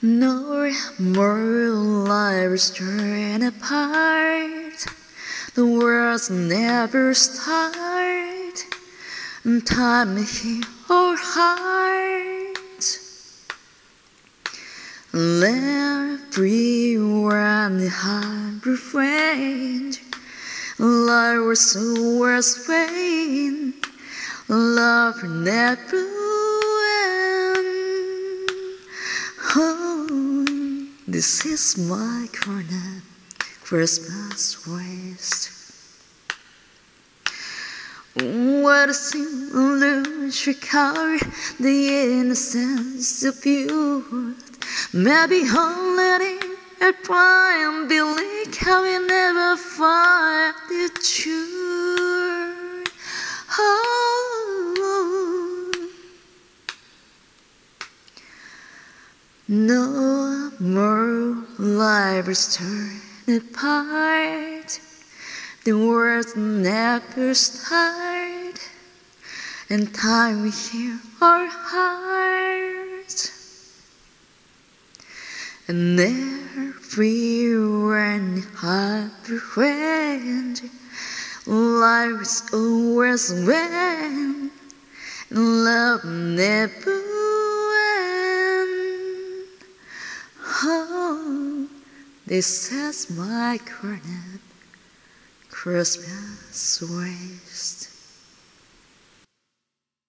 No more lives torn apart. The world's never start. And time may heal our hearts. Let everyone have refrained. Life was always vain. Love never end. Oh, this is my corner, Christmas waste. What a illusion color, the innocence of youth. Maybe only a prime belief how we never find the truth. Oh, no more lives torn apart. The words never start, and time will heal our hearts. And everyone had a friend. Life is always when love never ends. Oh, this is my corner, Christmas waste.